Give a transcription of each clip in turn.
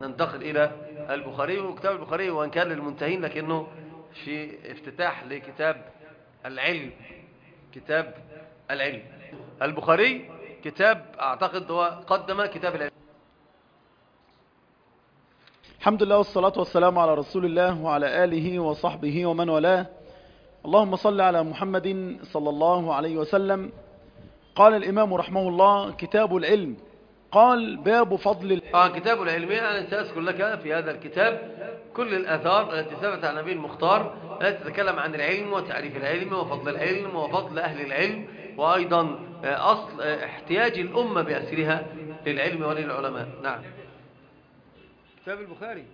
ننتقل إلى البخاري. وكتاب البخاري وإن كان للمنتهين لكنه في افتتاح لكتاب العلم. كتاب العلم البخاري كتاب أعتقد هو قدم كتاب العلم. الحمد لله والصلاة والسلام على رسول الله وعلى آله وصحبه ومن والاه. اللهم صل على محمد صلى الله عليه وسلم. قال الإمام رحمه الله: كتاب العلم. قال: باب فضل كتاب العلم. أنا سأذكر لك في هذا الكتاب كل الآثار التي ثبت عن النبي المختار التي تتكلم عن العلم وتعريف العلم وفضل العلم وفضل أهل العلم، وأيضا أصل احتياج الأمة بأسرها للعلم وللعلماء. نعم، كتاب البخاري.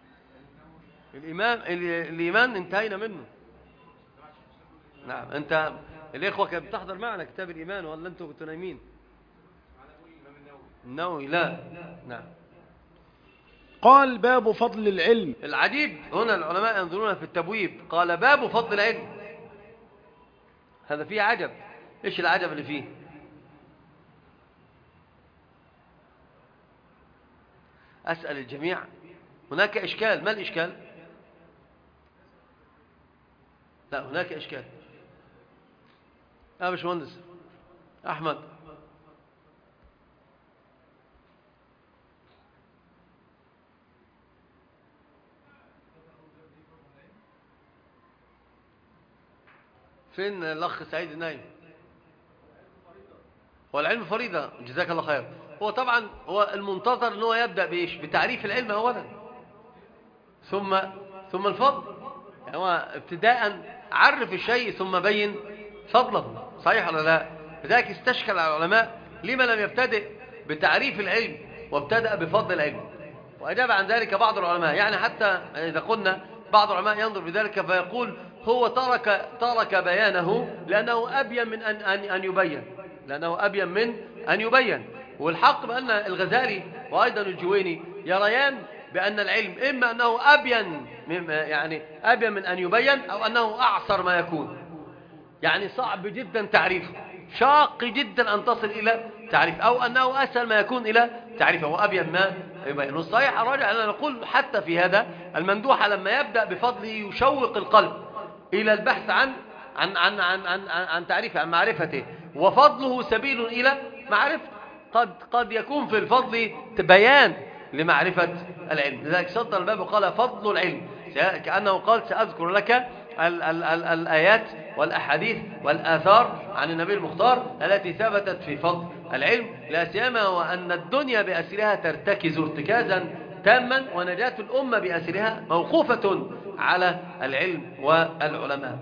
الإيمان انتهينا منه. نعم، أنت الإخوة كانت بتحضر معنا كتاب الإيمان ولا أنتوا كنتوا نايمين؟ النووي لا. نعم. قال: باب فضل العلم. العجيب هنا العلماء ينظرون في التبويب، قال باب فضل العلم. هذا فيه عجب. إيش العجب اللي فيه؟ أسأل الجميع. هناك إشكال. ما الإشكال؟ لا، هناك إشكال. باشمهندس أحمد، فين الأخ سعيد النايم؟ هو العلم فريضة، جزاك الله خير. هو طبعا هو المنتظر أنه يبدأ بإيش؟ بتعريف العلم أولا ثم الفضل. يعني هو ابتداء عرف الشيء ثم بين فضله، صحيح ولا لا؟ لذلك استشكل على العلماء لما لم يبتدئ بتعريف العلم وابتدأ بفضل العلم. وأجاب عن ذلك بعض العلماء، يعني حتى إذا قلنا بعض العلماء ينظر بذلك فيقول هو ترك بيانه لأنه أبين من أن يبين، لأنه أبين من أن يبين. والحق بأن الغزالي وأيضا الجويني يريان بأن العلم إما أنه أبين من أن يبين، أو أنه أعصر ما يكون. يعني صعب جدا تعريفه، شاق جدا أن تصل إلى تعريف، أو أنه أسهل ما يكون إلى تعريفه وأبين ما يبين. والصحيح الراجع أننا نقول حتى في هذا المندوحة لما يبدأ بفضله يشوق القلب إلى البحث عن تعريفه، عن معرفته، وفضله سبيل إلى معرفة. قد يكون في الفضل بيان لمعرفة العلم. لذلك سطر الباب وقال فضل العلم، كأنه قال سأذكر لك الآيات والأحاديث والآثار عن النبي المختار التي ثبتت في فضل العلم، لا سيما وأن الدنيا بأسرها ترتكز ارتكازا تاما، ونجاة الأمة بأسرها موقوفة على العلم والعلماء.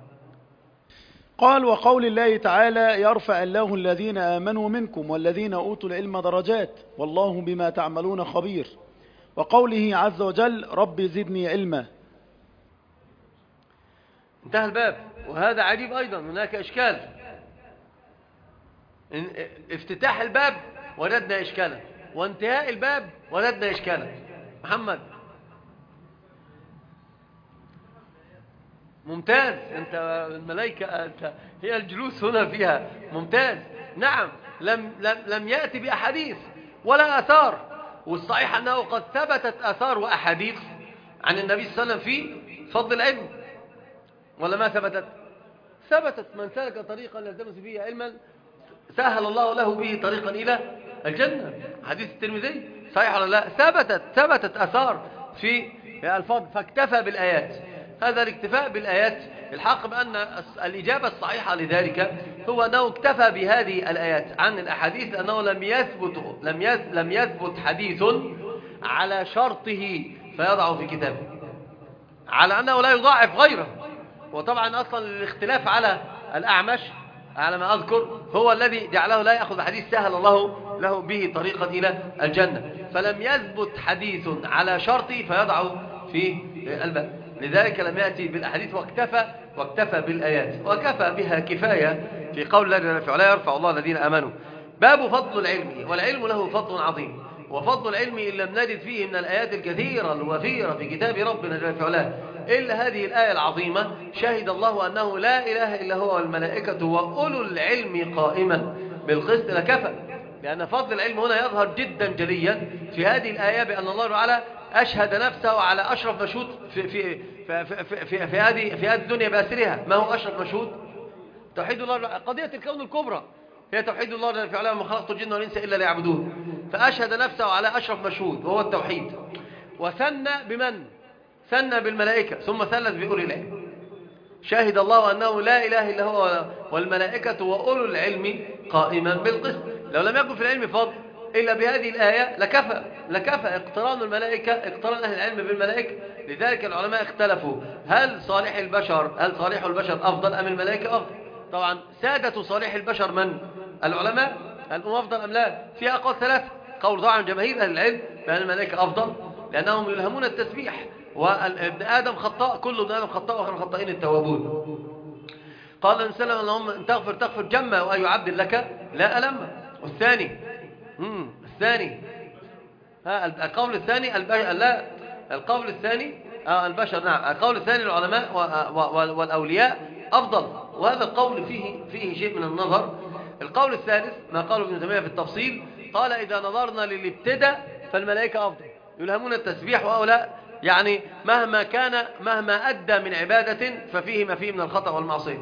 قال: وقول الله تعالى: يرفع الله الذين آمنوا منكم والذين أوتوا العلم درجات والله بما تعملون خبير. وقوله عز وجل: رب زدني علما. انتهى الباب. وهذا عجيب أيضا، هناك إشكال. افتتاح الباب وجدنا إشكالا، وانتهاء الباب وجدنا إشكالا. محمد ممتاز، أنت الملائكة، أنت هي الجلوس هنا فيها ممتاز. نعم، لم يأتي بأحاديث ولا أثار، والصحيح أنه قد ثبتت أثار وأحاديث عن النبي صلى الله عليه وسلم في فضل العلم، ولا ما ثبتت؟ ثبتت. من سلك طريقا يلتمس فيه علما سهل الله له به طريقا إلى الجنة، حديث الترمذي، صحيح ولا لا؟ ثبتت أثار في الفضل، فاكتفى بالآيات. هذا الاكتفاء بالآيات، الحق بأن الإجابة الصحيحة لذلك هو أنه اكتفى بهذه الآيات عن الأحاديث، لأنه لم يثبت حديث على شرطه فيضعه في كتابه، على أنه لا يضاعف غيره. وطبعا أصلا الاختلاف على الأعمش على ما أذكر هو الذي جعله لا يأخذ حديث سهل الله له به طريقا إلى الجنة، فلم يثبت حديث على شرطه فيضعه في الباب. لذلك لم يأتي بالأحاديث واكتفى بالآيات، وكفى بها كفاية في قول الله جل وعلا: يرفع الله الذين آمنوا. باب فضل العلم. والعلم له فضل عظيم، وفضل العلم إن لم نجد فيه من الآيات الكثيرة الوفيرة في كتاب ربنا جل وعلا إلا هذه الآية العظيمة: شهد الله أنه لا إله إلا هو والملائكة وأولو العلم قائما بالقسط. لكفى لأن فضل العلم هنا يظهر جدا جليا في هذه الآية، بأن الله تعالى أشهد نفسه على أشرف مشهود في هذه الدنيا بأسرها. ما هو أشرف مشهود؟ توحيد الله، قضية الكون الكبرى هي توحيد الله جل في علاه، وما خلقت الجن والإنس إلا ليعبدون. فأشهد نفسه على أشرف مشهود وهو التوحيد، وثنى بمن؟ ثنى بالملائكة، ثم ثلث بأولي العلم. شهد الله أنه لا إله إلا هو والملائكة وأولو العلم قائما بالقسط. لو لم يكن في العلم فضل إلا بهذه الآية لكفى اقتران الملائكة، اقتران أهل العلم بالملائكة. لذلك العلماء اختلفوا هل صالح البشر أفضل أم الملائكة أفضل؟ طبعا سادة صالح البشر من؟ العلماء. هل هم أفضل أم لا؟ في أقوال ثلاثة. قول طبعا جماهير أهل العلم بأن الملائكة أفضل، لأنهم يلهمون التسبيح، وابن آدم خطاء، كل ابن آدم خطاء وخير الخطائين التوابون. قال النبي صلى الله عليه وسلم اللهم ان تغفر جما وأي عبد لك لا ألم. والثاني القول الثاني البشر. نعم، القول الثاني العلماء والأولياء أفضل، وهذا القول فيه شيء من النظر. القول الثالث ما قاله ابن تيمية في التفصيل، قال إذا نظرنا للابتداء فالملائكة أفضل، يلهمون التسبيح، وهؤلاء يعني مهما أدى من عبادة ففيه ما فيه من الخطأ والمعصية.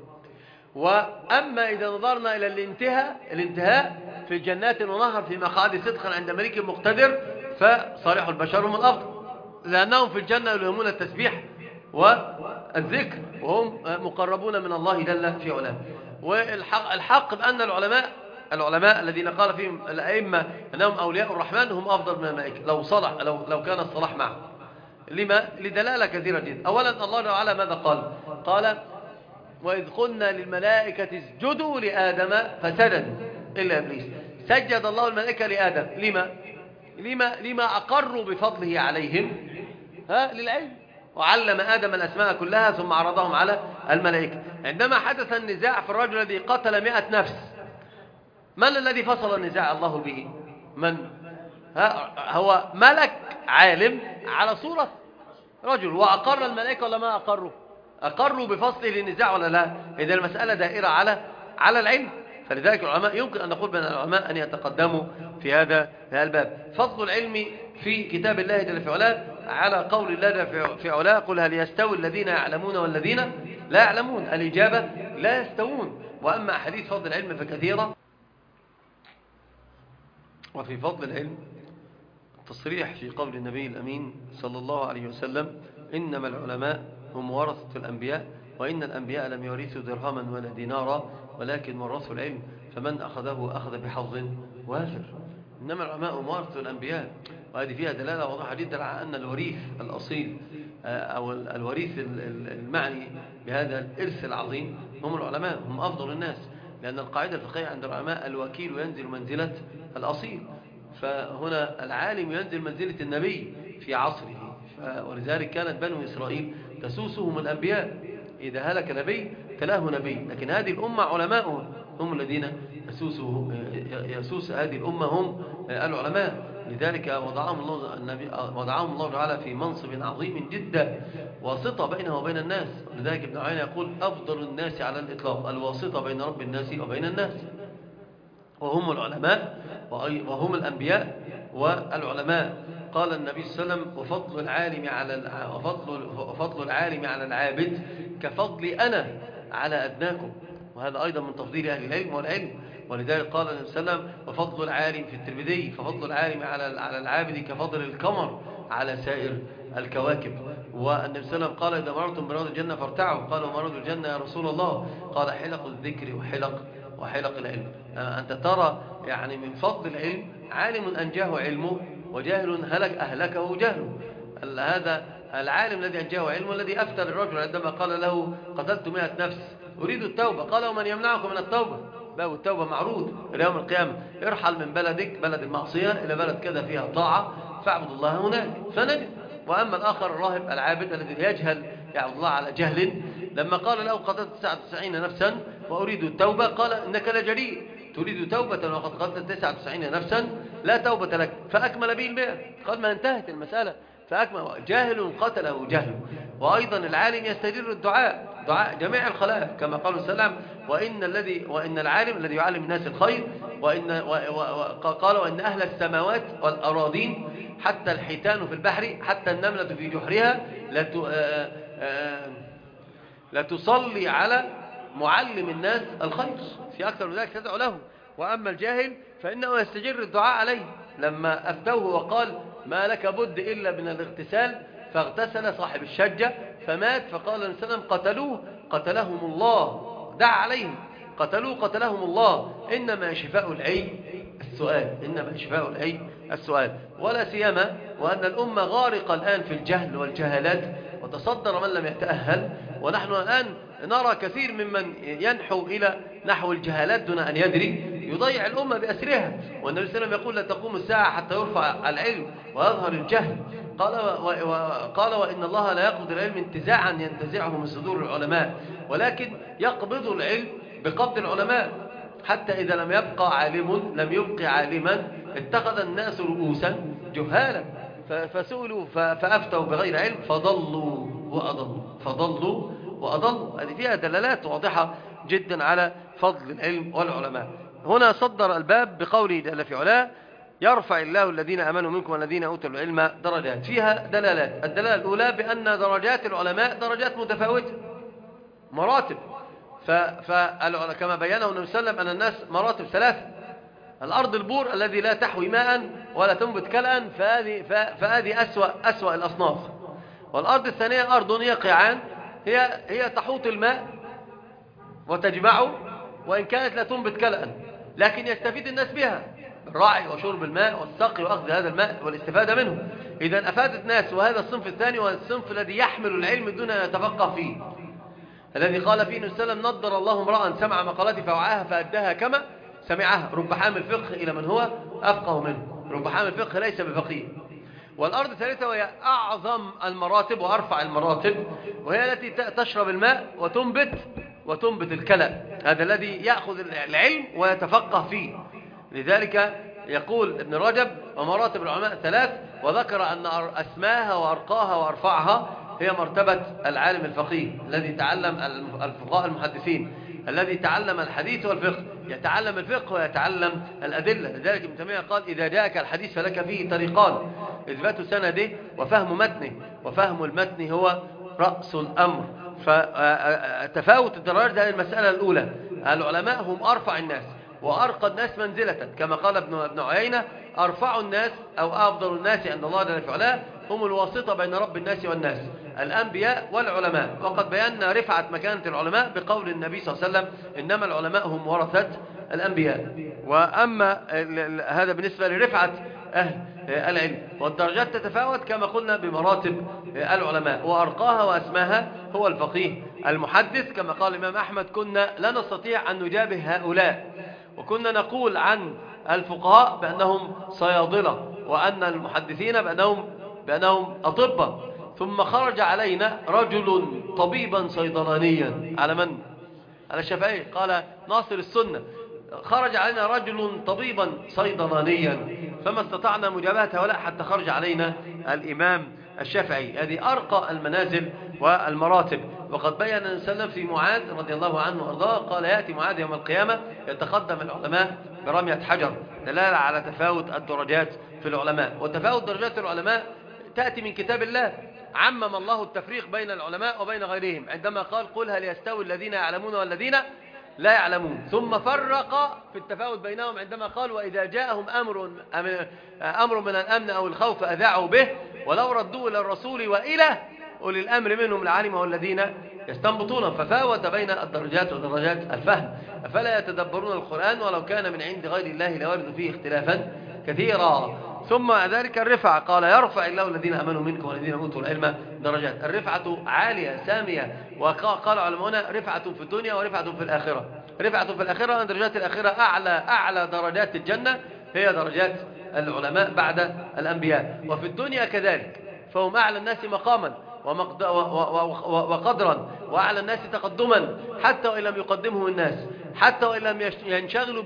وأما إذا نظرنا إلى الانتهاء في جنات ونهر في مقعد صدق عند ملك مقتدر، فصالح البشر هم الأفضل، لأنهم في الجنة يلهمون التسبيح والذكر، وهم مقربون من الله جل في علاه. والحق بأن العلماء الذين قال فيهم الأئمة أنهم أولياء الرحمن هم أفضل من الملائكة لو كان الصلاح معه. لما؟ لدلالة كثيرة جدا. أولا الله تعالى ماذا قال وإذ قلنا للملائكة اسجدوا لآدم فسجدوا إلا إبليس. سجد الله الملائكة لآدم. لما أقروا بفضله عليهم؟ للعلم. وعلم آدم الأسماء كلها ثم عرضهم على الملائكة. عندما حدث النزاع في الرجل الذي قتل 100 نفس، من الذي فصل النزاع الله به؟ من؟ هو ملك عالم على صورة رجل، وأقر الملائكة ولا ما أقروا بفصل للنزاع ولا لا؟ إذا المسألة دائرة على العلم. فلذلك العلماء يمكن أن نقول بأن العلماء أن يتقدموا في هذا الباب. فضل العلم في كتاب الله جل في علاه على قول الله جل في علاه قل هل يستوي الذين يعلمون والذين لا يعلمون؟ الإجابة لا يستوون. وأما أحاديث فضل العلم فكثيرة. وفي فضل العلم تصريح في قول النبي الأمين صلى الله عليه وسلم إنما العلماء هم ورثة الأنبياء، وإن الأنبياء لم يورثوا درهما ولا دينارا ولكن ورثوا العلم، فمن أخذه أخذ بحظ وافر. إنما العلماء هم ورثة الأنبياء، وهذه فيها دلالة واضحة جدا على أن الوريث الأصيل أو الوريث المعني بهذا الإرث العظيم هم العلماء، هم أفضل الناس. لأن القاعدة الفقهية عند العلماء الوكيل ينزل منزلة الأصيل، فهنا العالم ينزل منزلة النبي في عصره. ولذلك كانت بنو إسرائيل تسوسهم الأنبياء، إذا هلك نبي تلاه نبي، لكن هذه الأمة علماء هم الذين يسوس هذه الأمة هم العلماء. لذلك وضعهم الله تعالى في منصب عظيم جدا، واسطة بينه وبين الناس. لذلك ابن عيينة يقول أفضل الناس على الإطلاق الواسطة بين رب الناس وبين الناس، وهم العلماء وهم الأنبياء والعلماء. قال النبي صلى الله عليه وسلم وفضل العالم على العابد كفضلي أنا على أدناكم، وهذا أيضا من تفضيل أهل العلم والعلم. ولذلك قال النبي صلى الله عليه وسلم وفضل العالم في الترمذي ففضل العالم على العابد كفضل القمر على سائر الكواكب. والنبي صلى الله عليه وسلم قال إذا مررتم برياض الجنة فارتعوا. قالوا مرض الجنة يا رسول الله؟ قال حلق الذكر وحلق العلم. أنت ترى يعني من فضل العلم عالم أنجاه علمه وجاهل أهلكه جهله. هذا العالم الذي أنجاه علمه الذي أفتى الرجل عندما قال له قتلت 100 نفس أريد التوبة، قال ومن يمنعكم من التوبة؟ باب التوبة معروض إلى يوم القيامة. ارحل من بلدك بلد المعصية إلى بلد كذا فيها طاعة فاعبد الله هناك فنجد. وأما الآخر الراهب العابد الذي يجهل يعبد الله على جهل، لما قال له قتلت 99 نفسا وأريد التوبة قال إنك لجريء تريد توبة وقد قتلت 99 نفسا لا توبة لك، فأكمل به 100. قال ما انتهت المسألة، فأكمل. جاهل قتله جهل. وأيضا العالم يستدر دعاء جميع الخلائق كما قال السلام وإن العالم الذي يعلم الناس الخير قال وإن أهل السماوات والأراضين حتى الحيتان في البحر حتى النملة في جحرها لتصلي على معلم الناس الخير، في أكثر من ذلك تدعو له، وأما الجاهل فإنه يستجر الدعاء عليه. لما أفتوه وقال ما لك بد إلا من الاغتسال، فاغتسل صاحب الشجة فمات، فقال النبي صلى الله عليه وسلم قتلوه قتلهم الله، دعا عليهم قتلوه قتلهم الله، إنما شفاء العي السؤال، إنما شفاء العي السؤال. ولا سيما وأن الأمة غارقة الآن في الجهل والجهالات، وتصدر من لم يتأهل، ونحن الآن نرى كثير ممن ينحو إلى نحو الجهالات دون أن يدري، يضيع الأمة بأسرها. والنبي صلى الله عليه وسلم يقول لا تقوم الساعة حتى يرفع العلم ويظهر الجهل. قال وإن الله لا يقبض العلم انتزاعا ينتزعه من صدور العلماء، ولكن يقبض العلم بقبض العلماء، حتى إذا لم يبقى عالم لم يبقى عالما اتخذ الناس رؤوسا جهالا فسئلوا فأفتوا بغير علم فضلوا وأضلوا. هذه فيها دلالات واضحة جدا على فضل العلم والعلماء. هنا صدر الباب بقوله جل في علاه يرفع الله الذين آمنوا منكم والذين أوتوا العلم درجات. فيها دلالات. الدلالة الأولى بأن درجات العلماء درجات متفاوتة، مراتب. كما بينه النبي صلى الله عليه وسلم أن الناس مراتب ثلاثة: الأرض البور الذي لا تحوي ماء ولا تنبت كلأ، فهذه أسوأ الأصناف. والأرض الثانية أرض يقعان، هي تحوط الماء وتجمعه، وإن كانت لا تنبت كلأ لكن يستفيد الناس بها، الرعي وشرب الماء والسقي وأخذ هذا الماء والاستفادة منه. إذا أفادت ناس. وهذا الصنف الثاني وهو الصنف الذي يحمل العلم دون أن يتفقه فيه، الذي قال فيه النبي صلى الله عليه وسلم نضر الله امرأ سمع مقالتي فوعاها فأداها كما سمعها، رب حامل فقه إلى من هو أفقه منه، رب حامل فقه ليس بفقيه. والأرض الثالثة وهي أعظم المراتب وأرفع المراتب، وهي التي تشرب الماء وتنبت الكلى، هذا الذي يأخذ العلم ويتفقه فيه. لذلك يقول ابن رجب ومراتب العلماء ثلاث، وذكر أن أسماها وأرقاها وأرفعها هي مرتبة العالم الفقيه الذي تعلم، الفقهاء المحدثين الذي تعلم الحديث والفقه، يتعلم الفقه ويتعلم الأدلة. لذلك ابن تيمية قال إذا جاءك الحديث فلك فيه طريقان: إثبات سنده وفهم متنه، وفهم المتن هو رأس الأمر. فتفاوت الدرجات هذه المسألة الأولى. العلماء هم أرفع الناس وأرقى الناس منزلة، كما قال ابن عيينة أرفع الناس أو أفضل الناس عند الله جل في علاه هم الواسطة بين رب الناس والناس، الأنبياء والعلماء. وقد بينا رفعة مكانة العلماء بقول النبي صلى الله عليه وسلم إنما العلماء هم ورثة الأنبياء. وأما هذا بالنسبة لرفعة أهل العلم. والدرجات تتفاوت كما قلنا بمراتب العلماء، وأرقاها وأسماها هو الفقيه المحدث. كما قال الإمام أحمد كنا لا نستطيع أن نجابه هؤلاء، وكنا نقول عن الفقهاء بأنهم صيادلة، وأن المحدثين بأنهم أطباء. ثم خرج علينا رجل طبيبا صيدلانيا، على من؟ على الشافعي. قال ناصر السنة خرج علينا رجل طبيبا صيدلانيا، فما استطعنا مجابهة هؤلاء حتى خرج علينا الإمام الشافعي. هذه أرقى المنازل والمراتب. وقد بيّن النبي صلى الله عليه وسلم في معاذ رضي الله عنه وارضاه قال يأتي معاذ يوم القيامة يتقدم العلماء برمية حجر، دلالة على تفاوت الدرجات في العلماء. وتفاوت درجات العلماء تأتي من كتاب الله. عمم الله التفريق بين العلماء وبين غيرهم عندما قال قل هل يستوي الذين يعلمون والذين لا يعلمون، ثم فرق في التفاوت بينهم عندما قال وإذا جاءهم أمر من الأمن أو الخوف أذاعوا به ولو ردوا إلى الرسول وإلى أولي الأمر منهم لعلمه الذين يستنبطون. ففاوت بين الدرجات ودرجات الفهم. أفلا يتدبرون القرآن ولو كان من عند غير الله لوجدوا فيه اختلافا كثيرا. ثم ذلك الرفع قال يرفع الله الذين آمنوا منكم والذين أوتوا العلم درجات. الرفعة عالية سامية. وقال علماؤنا رفعة في الدنيا ورفعة في الآخرة. رفعة في الآخرة أن درجات الآخرة أعلى درجات الجنة هي درجات العلماء بعد الأنبياء. وفي الدنيا كذلك، فهم أعلى الناس مقاما وقدرا وأعلى الناس تقدما، حتى وإن لم يقدمهم الناس، حتى وإن لم ينشغلوا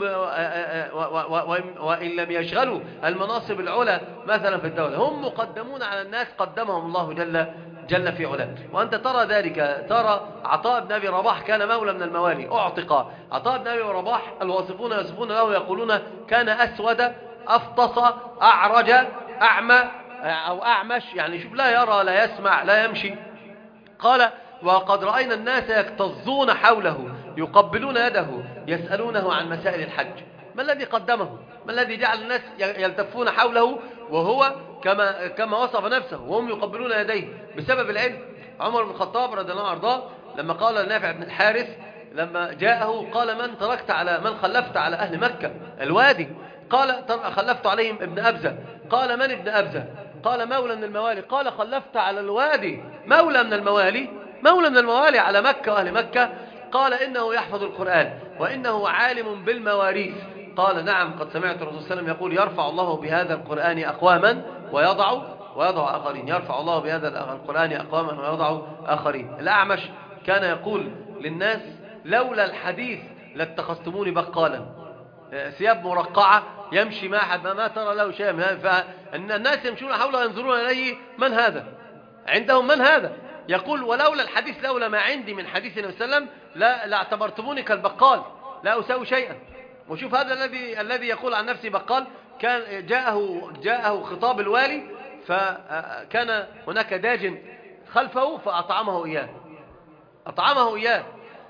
وإن لم يشغلوا المناصب العلى مثلا في الدولة، هم مقدمون على الناس قدمهم الله جل جل في علاه. وأنت ترى ذلك، ترى عطاء بن أبي رباح كان مولى من الموالي أعتق. عطاء بن أبي رباح الواصفون يصفون له يقولون كان أسود أفطس أعرج أعمى أو أعمش، يعني شوف لا يرى لا يسمع لا يمشي. قال وقد رأينا الناس يكتظون حوله يقبلون يده يسألونه عن مسائل الحج. ما الذي قدمه؟ ما الذي جعل الناس يلتفون حوله وهو كما وصف نفسه وهم يقبلون يديه؟ بسبب العلم. عمر بن الخطاب رضي الله عنه وارضاه لما قال لنافع بن الحارث لما جاءه قال من خلفت على أهل مكة الوادي؟ قال خلفت عليهم ابن أبزة. قال من ابن أبزة؟ قال مولى من الموالي. قال خلفت على الوادي مولى من الموالي، مولى من الموالي على مكة وأهل مكة. قال إنه يحفظ القرآن وإنه عالم بالمواريث. قال نعم قد سمعت الرسول صلى الله عليه وسلم يقول يرفع الله بهذا القرآن أقواما ويضع آخرين. يرفع الله بهذا القرآن أقواما ويضع آخرين. الأعمش كان يقول للناس لولا الحديث لاتخذتموني بقالا. ثياب مرقعة يمشي ما ترى له شيء، فإن الناس يمشون حوله ينظرون إليه من هذا؟ عندهم من هذا؟ يقول ولولا الحديث لولا ما عندي من حديث النبي صلى الله عليه وسلم لاعتبرتموني كالبقال لا أساوي شيئا. وشوف هذا الذي يقول عن نفسه بقال، كان جاءه خطاب الوالي فكان هناك داج خلفه فأطعمه إياه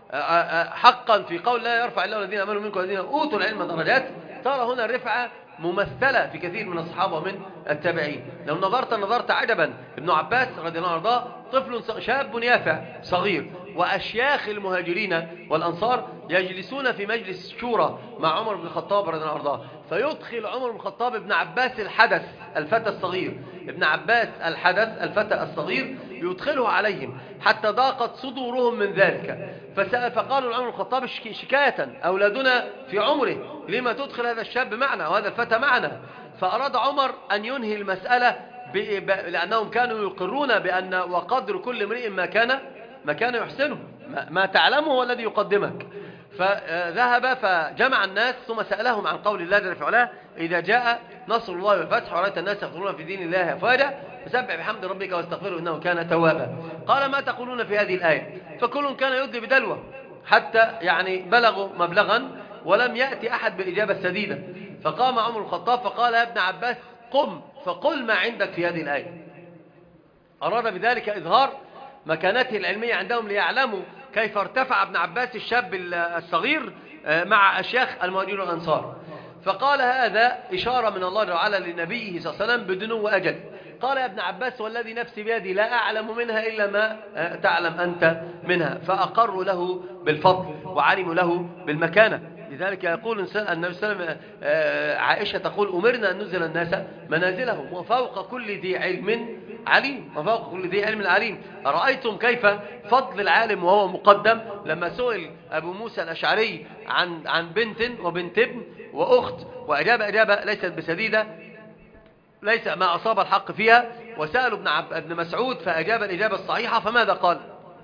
حقا في قول لا يرفع الله الذين امنوا منكم والذين اوتوا العلم درجات. ترى هنا الرفعه ممثله في كثير من الصحابه ومن التابعين. لو نظرت عجبا ابن عباس رضي الله عنه طفل شاب يافع صغير، واشياخ المهاجرين والانصار يجلسون في مجلس شورى مع عمر بن الخطاب رضي الله عنه، فيدخل عمر بن الخطاب ابن عباس الحدث الفتى الصغير، ابن عباس الحدث الفتى الصغير يدخله عليهم حتى ضاقت صدورهم من ذلك. فقالوا لعمر بن الخطاب شكاية أولادنا في عمره لما تدخل هذا الشاب معنا وهذا الفتى معنا؟ فأراد عمر أن ينهي المسألة لأنهم كانوا يقرون بأن وقدر كل امرئ ما كان يحسنه، ما تعلمه هو الذي يقدمك. فذهب فجمع الناس ثم سألهم عن قول الله جل في علاه إذا جاء نصر الله والفتح ورأيت الناس يدخلون في دين الله أفواجا فسبح بحمد ربك واستغفره إنه كان توابا. قال ما تقولون في هذه الآية؟ فكل كان يدلي بدلوه حتى يعني بلغوا مبلغا ولم يأتي أحد بالإجابة السديدة. فقام عمر الخطاب فقال يا ابن عباس قم فقل ما عندك في هذه الآية. أراد بذلك إظهار مكانته العلمية عندهم ليعلموا كيف ارتفع ابن عباس الشاب الصغير مع أشياخ المهاجرين والأنصار. فقال هذا إشارة من الله تعالى لنبيه صلى الله عليه وسلم بدنو أجل. قال يا ابن عباس والذي نفسي بيدي لا أعلم منها إلا ما تعلم أنت منها. فأقروا له بالفضل وعلموا له بالمكانة. لذلك يقول النبي صلى الله عليه وسلم عائشة تقول أمرنا أن ننزل الناس منازلهم وفوق كل ذي علم عليم، وفوق كل ذي علم عليم. أرأيتم كيف فضل العالم وهو مقدم؟ لما سئل أبو موسى الأشعري عن بنت وبنت ابن وأخت وأجاب إجابة ليست بسديدة ليس ما أصاب الحق فيها، وسألوا ابن مسعود فأجاب الإجابة الصحيحة. فماذا قال؟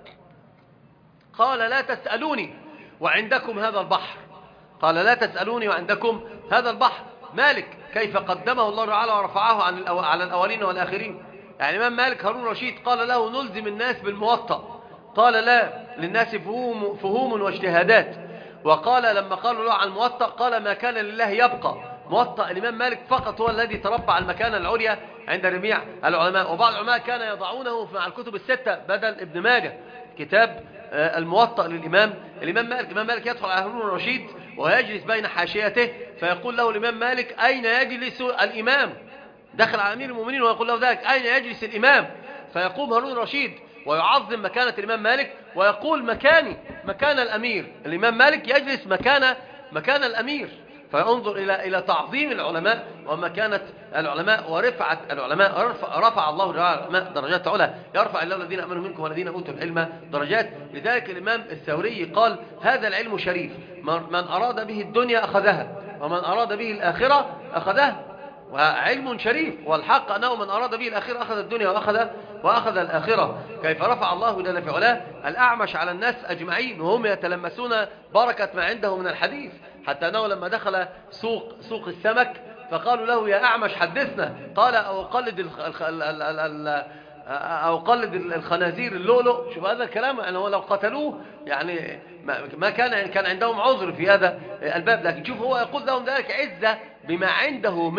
قال لا تسألوني وعندكم هذا البحر. قال لا تسألوني وعندكم هذا البحر. مالك كيف قدمه الله تعالى ورفعه على الأولين والآخرين. يعني الإمام مالك هارون رشيد قال له نلزم الناس بالموطأ، قال لا للناس فهوم واجتهادات. وقال لما قالوا له عن الموطأ قال ما كان لله يبقى. موطأ الإمام مالك فقط هو الذي تربع المكانة العليا عند جميع العلماء. وبعض العلماء كان يضعونه مع الكتب الستة بدل ابن ماجه كتاب الموطأ للإمام مالك. الإمام مالك يدخل على هارون الرشيد ويجلس بين حاشيته فيقول له الإمام مالك أين يجلس الإمام؟ دخل على أمير المؤمنين ويقول له ذلك أين يجلس الإمام؟ فيقوم هارون الرشيد ويعظم مكانة الإمام مالك ويقول مكان الأمير. الإمام مالك يجلس مكان الأمير. فينظر إلى تعظيم العلماء ومكانة العلماء ورفعة العلماء. رفع الله العلماء درجات علا، يرفع الله الذين آمنوا منكم والذين أوتوا العلم درجات. لذلك الإمام الثوري قال هذا العلم شريف من أراد به الدنيا أخذها ومن أراد به الآخرة أخذها. وعلم شريف والحق أنه من أراد به الآخرة أخذ الدنيا وأخذ الآخرة. كيف رفع الله جل في علاه الأعمش على الناس أجمعين وهم يتلمسون بركة ما عنده من الحديث، حتى أنه لما دخل سوق السمك فقالوا له يا أعمش حدثنا. قال أقلد أو قلد الخنازير اللؤلؤ. شوف هذا الكلام، أنه لو قتلوه يعني ما كان عندهم عذر في هذا الباب. لكن شوف هو يقول لهم ذلك عزة بما عنده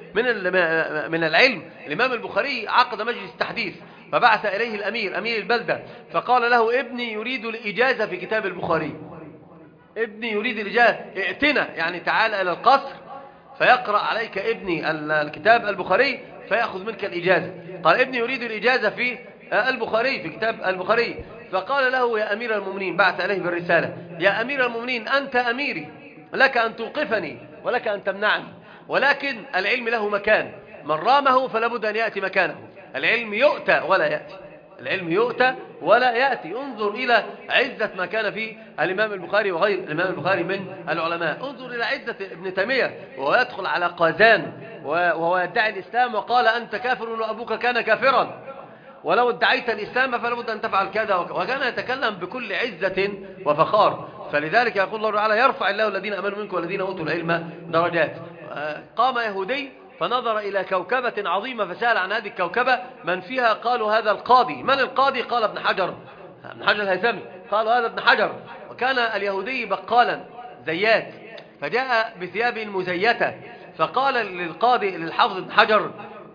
من العلم. الإمام البخاري عقد مجلس تحديث، فبعث إليه الأمير، أمير البلدة، فقال له ابني يريد الإجازة في كتاب البخاري. ابني يريد الإجازة، ائتنا يعني تعال إلى القصر فيقرأ عليك ابني الكتاب البخاري فيأخذ منك الإجازة. قال ابني يريد الإجازة في البخاري، في كتاب البخاري. فقال له يا أمير المؤمنين، بعث إليه بالرسالة، يا أمير المؤمنين أنت أميري، لك أن توقفني ولك أن تمنعني، ولكن العلم له مكان، من رامه فلا بد أن يأتي مكانه. العلم يؤتى ولا يأتي، العلم يؤتى ولا يأتي. انظر إلى عزة ما كان فيه الإمام البخاري وغير الإمام البخاري من العلماء. انظر إلى عزة ابن تيمية وهو يدخل على قازان وهو يدعي الإسلام وقال أنت كافر وأبوك كان كافرا، ولو ادعيت الإسلام فلا بد أن تفعل كذا وكان يتكلم بكل عزة وفخار. فلذلك يقول الله تعالى يرفع الله الذين آمنوا منكم والذين أوتوا العلم درجات. قام يهودي فنظر إلى كوكبة عظيمة فسأل عن هذه الكوكبة من فيها، قالوا هذا القاضي. من القاضي؟ قال ابن حجر، ابن حجر الهيثمي. قالوا هذا ابن حجر. وكان اليهودي بقالا زيات، فجاء بثيابه المزيتة فقال للقاضي للحافظ ابن حجر،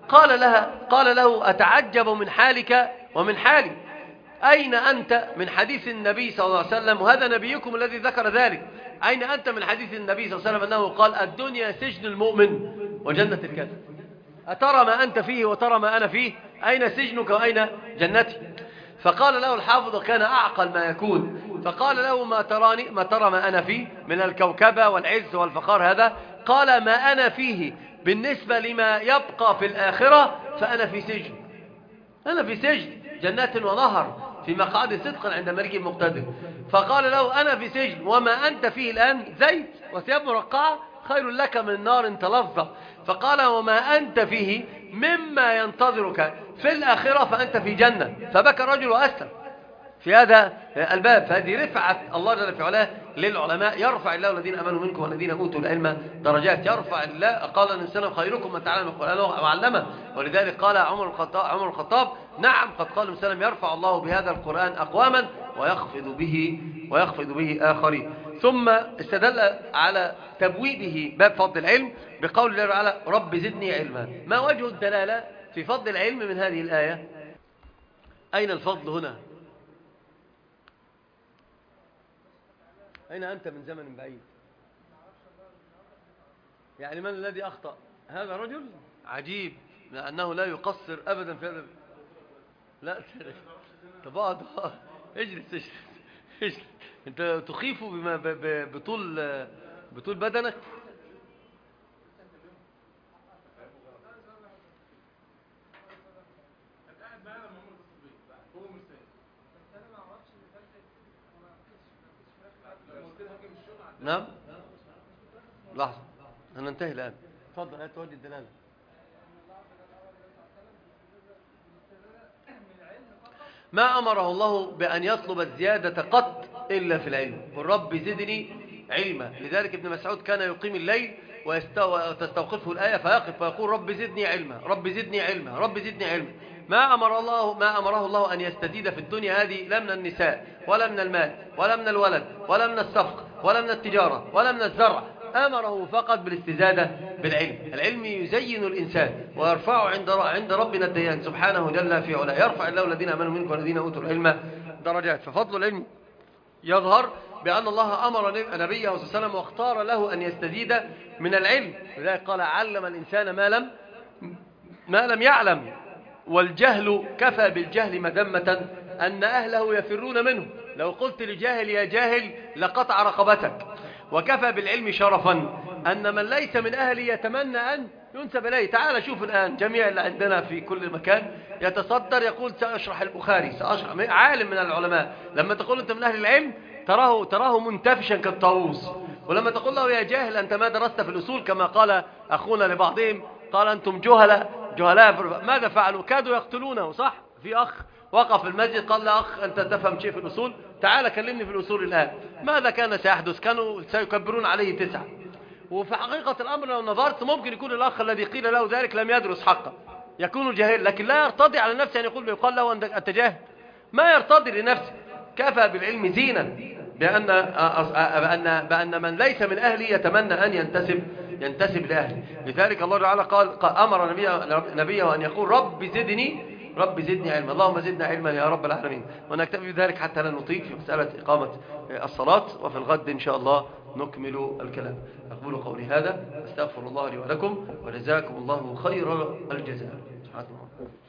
قال له أتعجب من حالك ومن حالي؟ أين أنت من حديث النبي صلى الله عليه وسلم، وهذا نبيكم الذي ذكر ذلك، أين أنت من حديث النبي صلى الله عليه وسلم أنه قال الدنيا سجن المؤمن وجنة الكافر؟ أترى ما أنت فيه وترى ما أنا فيه؟ أين سجنك وأين جنتي؟ فقال له الحافظ وكان أعقل ما يكون، فقال له ما ترى ما أنا فيه من الكوكبة والعز والفخار هذا؟ قال ما أنا فيه بالنسبة لما يبقى في الآخرة فأنا في سجن، أنا في سجن جنات ونهر في مقعد صدق عند ملك مقتدر. فقال له أنا في سجن وما أنت فيه الآن زيت وثياب مرقعة خير لك من نار تلظى. فقال وما أنت فيه مما ينتظرك في الآخرة فأنت في جنة. فبكى الرجل وأسلم في هذا الباب. فهذه رفعة الله جل في علاه للعلماء. يرفع الله الذين آمنوا منكم والذين أوتوا العلم درجات. يرفع الله. قال النبي صلى الله عليه وسلم خيركم من تعلم القرآن وعلمه. ولذلك قال عمر الخطاب نعم قد قال النبي صلى الله عليه وسلم يرفع الله بهذا القرآن أقواما ويخفض به آخرين. ثم استدل على تبويبه باب فضل العلم بقول الله تعالى رب زدني علما. ما وجه الدلالة في فضل العلم من هذه الآية؟ أين الفضل هنا؟ أين أنت من زمن بعيد؟ يعني من الذي أخطأ؟ هذا رجل عجيب لأنه لا يقصر أبدا في هذا. لا تبعد اجلس. أنت تخيف بما بطول بدنك. نعم لحظة هننتهي الآن. تفضل هات وجه الدلالة. ما أمره الله بأن يطلب الزيادة قط إلا في العلم. والرب زدني علما. لذلك ابن مسعود كان يقيم الليل وتستوقفه الآية فيقف ويقول رب زدني علما، رب زدني علما، رب زدني علما. ما أمره الله أن يستزيد في الدنيا هذه لا من النساء ولا من المال ولا من الولد ولا من الصفقة ولا من التجارة ولا من الزرع. أمره فقط بالاستزادة بالعلم. العلم يزين الإنسان ويرفعه عند ربنا الديان سبحانه جل في علاه. يرفع الله الذين آمنوا منكم والذين أوتوا العلم درجات. ففضل العلم يظهر بأن الله أمر نبيه صلى الله عليه وسلم واختار له أن يستزيد من العلم. لذلك قال علم الإنسان ما لم يعلم. والجهل كفى بالجهل مذمة أن أهله يفرون منه. لو قلت لجاهل يا جاهل لقطع رقبتك. وكفى بالعلم شرفا أن من ليس من أهله يتمنى أن ينسب إليه. تعال شوف الآن جميع اللي عندنا في كل مكان يتصدر يقول سأشرح البخاري، سأشرح. عالم من العلماء لما تقول أنت من أهل العلم تراه منتفشا كالطاووس. ولما تقول له يا جاهل أنت ما درست في الأصول كما قال أخونا لبعضهم، قال أنتم جهلاء ماذا فعلوا؟ كادوا يقتلونه. صح؟ في أخ وقف في المسجد قال له أخ أنت تفهم شيء في الأصول، تعال كلمني في الأصول الآن. ماذا كان سيحدث؟ كانوا سيكبرون عليه 9. وفي حقيقة الأمر لو نظرت ممكن يكون الأخ الذي قيل له ذلك لم يدرس حقا، يكون جاهل، لكن لا يرتضي على نفسه أن يقال له أنت جاهل. ما يرتضي لنفسه. كفى بالعلم زينة بأن من ليس من أهله يتمنى أن ينتسب لأهله. لذلك الله تعالى قال أمر نبيه أن يقول رب زدني علما. اللهم زدنا علما يا رب العالمين. ونكتفي بذلك حتى لا نطيل في مسألة إقامة الصلاة، وفي الغد إن شاء الله نكمل الكلام. أقول قولي هذا، أستغفر الله لي ولكم، وجزاكم الله خير الجزاء. سبحانه الله.